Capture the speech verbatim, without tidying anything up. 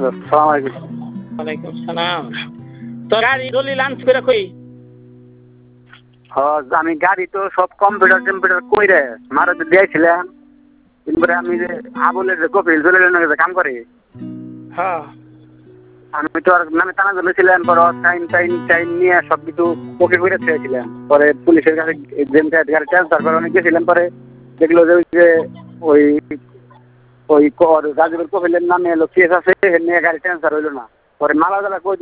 সালাম আলাইকুম। ওয়ালাইকুম সালাম। তো গাড়ি গলি লাঞ্চ করে কই? হ্যাঁ আমি গাড়ি তো সব কম্পিউটার টম্পিউটার কইরে মারুতি দিয়েছিলাম। এরপরে আমি যে আবুলের যে কপিল চলে কাম করে হ্যাঁ আমি তো আর নামে টানা ধরেছিলাম, পরে টাইম টাইম টাইম নিয়ে সব কিছু ওকে করে ছেড়েছিলাম। পরে পুলিশের কাছে গাড়ি ট্রান্সফার করে অনেক গেছিলাম, পরে দেখলো যে ওই যে ওই ওই রাজুর কপিলের নামে এলো কেস আছে, নিয়ে গাড়ি ট্রান্সফার হইলো না। পরে মালা জালা